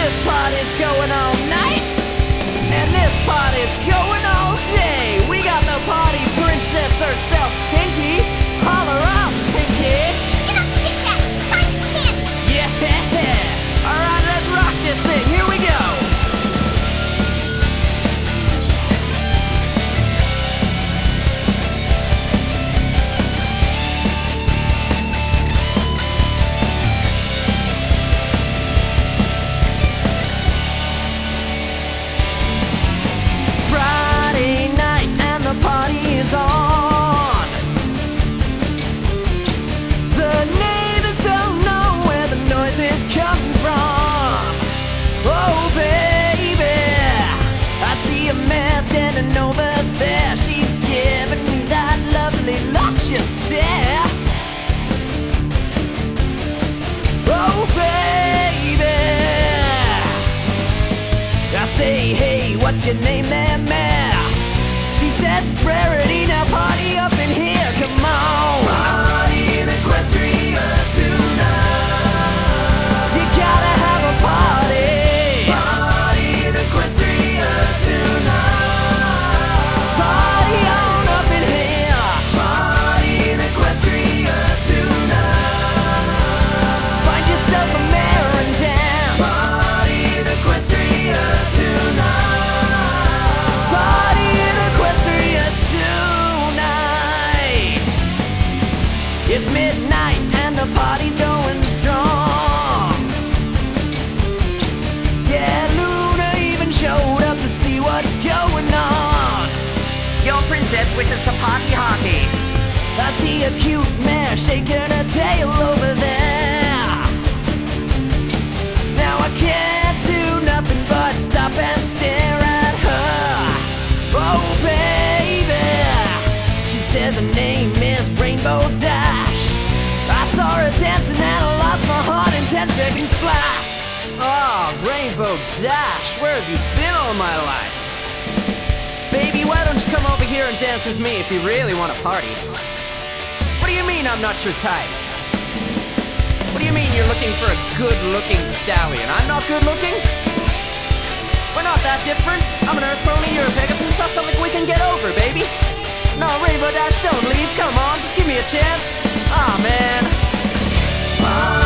this party's going all night, and this party's going all day. We got the party princess herself, Pinky. Holler out, Pinky. Enough chit-chat. Time for candy. Yeah. Alright, let's rock this thing. Here we go. Friday night and the party is on. The neighbors don't know where the noise is coming from. Oh baby, I see a man standing over there. She's giving me that lovely luscious stare. Oh baby, I say, hey, what's your name there, man? She says it's Rarity, now party up in here, come on. Party in Equestria tonight. You gotta have a party. Party in Equestria tonight. Party on up in here. Party in Equestria tonight. Find yourself a mare and dance. Party in Equestria tonight. Party in Equestria tonight. It's midnight and the party's going strong. Yeah, Luna even showed up to see what's going on. Your princess wishes to party hockey. I see a cute mare shaking her tail over there. Now I can't do nothing but stop and stare at her. Oh baby, she says her name is Rainbow Dash. I saw her dancing and I lost my heart in 10 seconds flat. Oh, Rainbow Dash, where have you been all my life? Baby, why don't you come over here and dance with me if you really want to party? What do you mean I'm not your type? What do you mean you're looking for a good-looking stallion? I'm not good-looking? We're not that different. I'm an Earth pony, you're a Pegasus. That's something we can get over, baby. No, Rainbow Dash, don't leave. Come on, just give me a chance. Aw, man.